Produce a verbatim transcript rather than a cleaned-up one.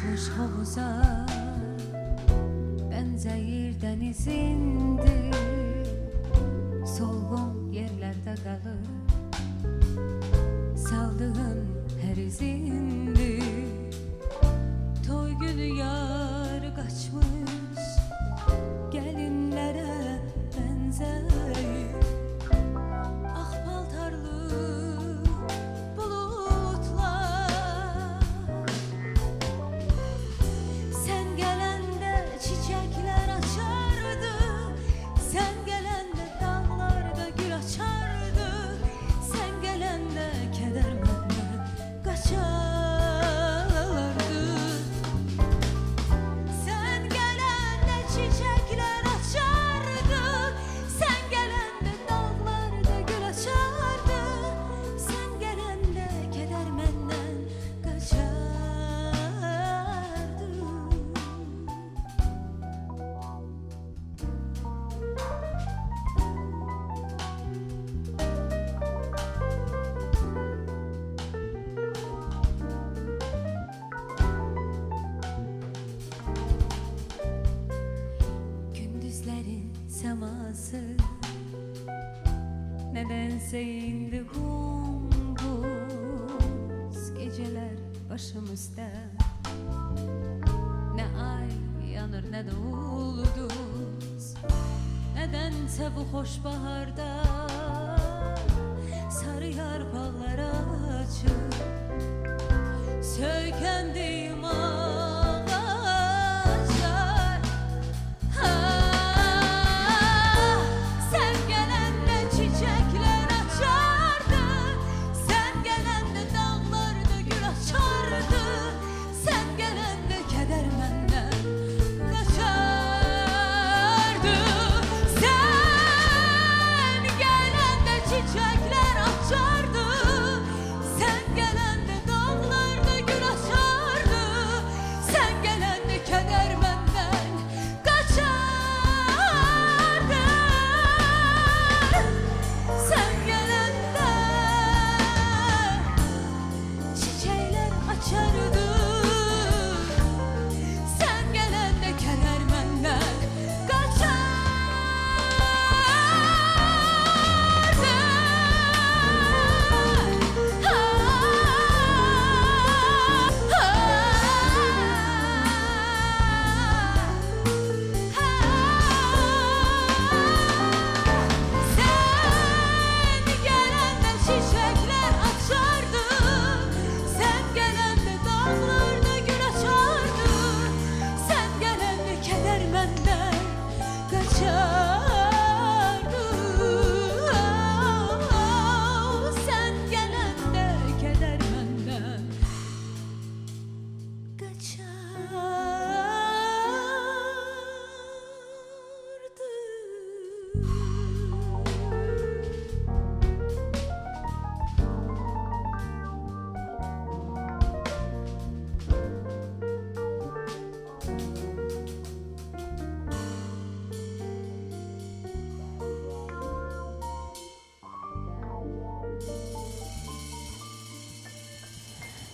Taşmış havuza benzeyir denizindi, solgun yerlerde kalır saldığın her izindi. Toy günü yar kaçmış gelinlere benzeyir, ah paltarlı bulutlar. Sen gelende çiçekler açardı, sen gelende dağlarda gül açardı, sen gelende keder benden kaçardı. Sen gelende çiçekler açardı, sen gelende dağlarda gül açardı, sen gelende keder benden kaçardı. Gündüzlerin seması nedense indi gündüz, geceler başımızda ne ay yanır ne de ulduz. Nedense bu hoş baharda sarı yarpaklar açır, sökendiğim ağaçlar. Ah, sen gelende çiçekler açardı, sen gelende dağlarda gül açardı, sen gelende keder benden kaçardı. Sen gelende çiçekler açardı, sen gelende dağlarda gül açardı, sen gelende keder benden kaçardı. Sen gelende çiçekler açardı, sen gelende keder benden Sen gelende çiçekler açardı, sen gelende dağlarda gül açardı, sen gelende keder benden kaçardı. Sen gelende keder benden kaçardı.